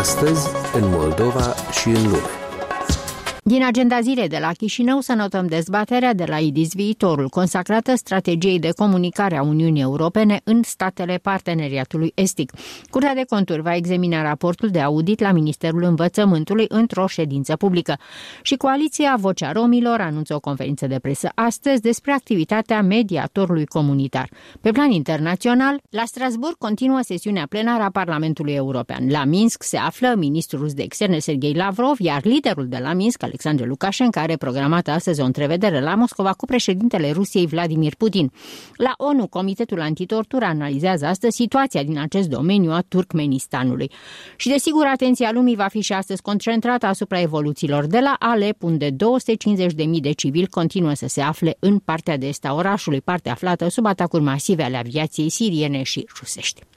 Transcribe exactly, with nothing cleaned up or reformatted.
Astăzi, în Moldova și în lume. Din agenda zilei de la Chișinău să notăm dezbaterea de la I D I S Viitorul, consacrată strategiei de comunicare a Uniunii Europene în statele parteneriatului estic. Curtea de Conturi va examina raportul de audit la Ministerul Învățământului într-o ședință publică. Și Coaliția Vocea Romilor anunță o conferință de presă astăzi despre activitatea mediatorului comunitar. Pe plan internațional, la Strasbourg continuă sesiunea plenară a Parlamentului European. La Minsk se află ministrul rus de externe Sergei Lavrov, iar liderul de la Minsk, Alexandru Lukashenko, are programată astăzi o întrevedere la Moscova cu președintele Rusiei Vladimir Putin. La ONU, Comitetul Antitortură analizează astăzi situația din acest domeniu a Turkmenistanului. Și desigur, atenția lumii va fi și astăzi concentrată asupra evoluțiilor de la Alep, unde două sute cincizeci de mii de civili continuă să se afle în partea de est a orașului, parte aflată sub atacuri masive ale aviației siriene și rusești.